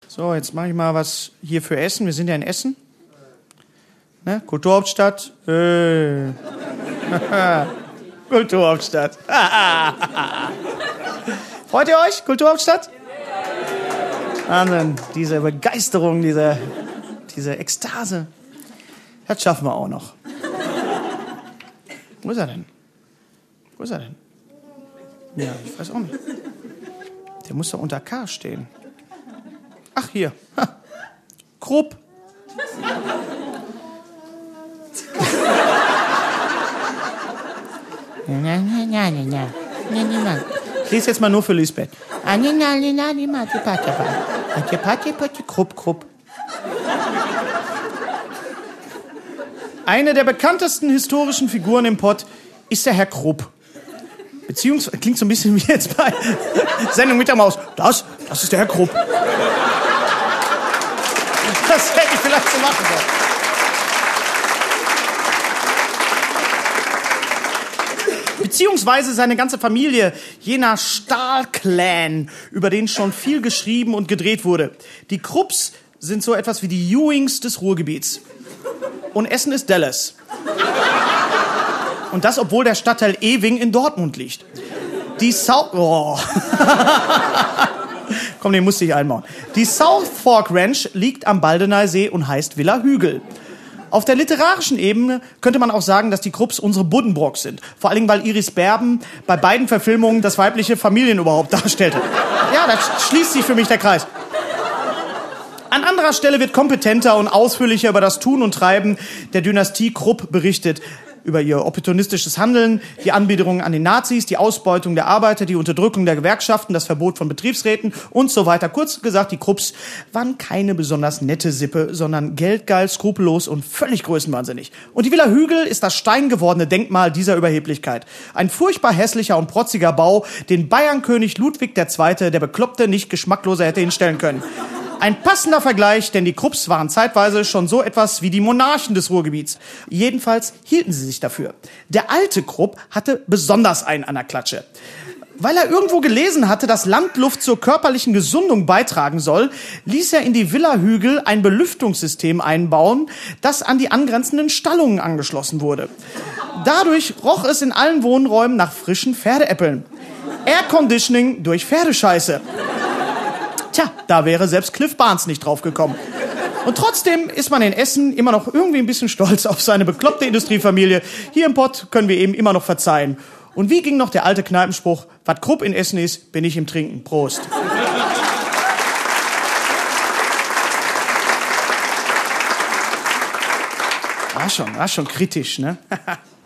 So, jetzt mache ich mal was hier für Essen. Wir sind ja in Essen. Ne? Kulturhauptstadt. Kulturhauptstadt. Freut ihr euch, Kulturhauptstadt? Wahnsinn, diese Begeisterung, diese Ekstase. Das schaffen wir auch noch. Wo ist er denn? Ja, ich weiß auch nicht. Der muss doch unter K stehen. Ach, hier. Krupp. Ich lese jetzt mal nur für Lisbeth. Krupp. Eine der bekanntesten historischen Figuren im Pott ist der Herr Krupp. Beziehungsweise, klingt so ein bisschen wie jetzt bei Sendung mit der Maus. Das ist der Herr Krupp. Das hätte ich vielleicht so machen sollen. Beziehungsweise seine ganze Familie, jener Stahl-Clan, über den schon viel geschrieben und gedreht wurde. Die Krupps sind so etwas wie die Ewings des Ruhrgebiets. Und Essen ist Dallas. Und das, obwohl der Stadtteil Ewing in Dortmund liegt. Die Komm, den musste ich einbauen. Die South Fork Ranch liegt am Baldeneysee und heißt Villa Hügel. Auf der literarischen Ebene könnte man auch sagen, dass die Krupps unsere Buddenbrocks sind. Vor allen Dingen, weil Iris Berben bei beiden Verfilmungen das weibliche Familienoberhaupt darstellte. Ja, da schließt sich für mich der Kreis. An anderer Stelle wird kompetenter und ausführlicher über das Tun und Treiben der Dynastie Krupp berichtet. Über ihr opportunistisches Handeln, die Anbiederung an den Nazis, die Ausbeutung der Arbeiter, die Unterdrückung der Gewerkschaften, das Verbot von Betriebsräten und so weiter. Kurz gesagt, die Krupps waren keine besonders nette Sippe, sondern geldgeil, skrupellos und völlig größenwahnsinnig. Und die Villa Hügel ist das steingewordene Denkmal dieser Überheblichkeit. Ein furchtbar hässlicher und protziger Bau, den Bayernkönig Ludwig II., der Bekloppte, nicht geschmackloser hätte hinstellen können. Ein passender Vergleich, denn die Krupps waren zeitweise schon so etwas wie die Monarchen des Ruhrgebiets. Jedenfalls hielten sie sich dafür. Der alte Krupp hatte besonders einen an der Klatsche. Weil er irgendwo gelesen hatte, dass Landluft zur körperlichen Gesundung beitragen soll, ließ er in die Villa Hügel ein Belüftungssystem einbauen, das an die angrenzenden Stallungen angeschlossen wurde. Dadurch roch es in allen Wohnräumen nach frischen Pferdeäppeln. Airconditioning durch Pferdescheiße. Tja, da wäre selbst Cliff Barnes nicht drauf gekommen. Und trotzdem ist man in Essen immer noch irgendwie ein bisschen stolz auf seine bekloppte Industriefamilie. Hier im Pott können wir eben immer noch verzeihen. Und wie ging noch der alte Kneipenspruch? Was Krupp in Essen ist, bin ich im Trinken. Prost. War schon kritisch, ne?